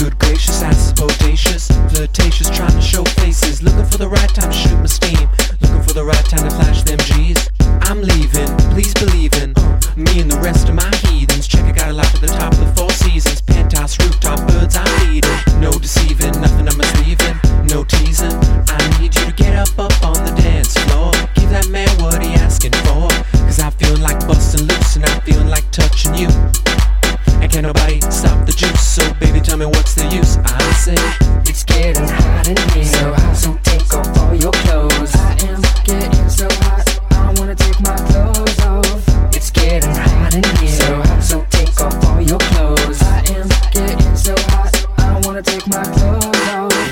Good gracious, asses bodacious, flirtatious, trying to show faces, looking for the right time to shoot my steam, looking for the right time to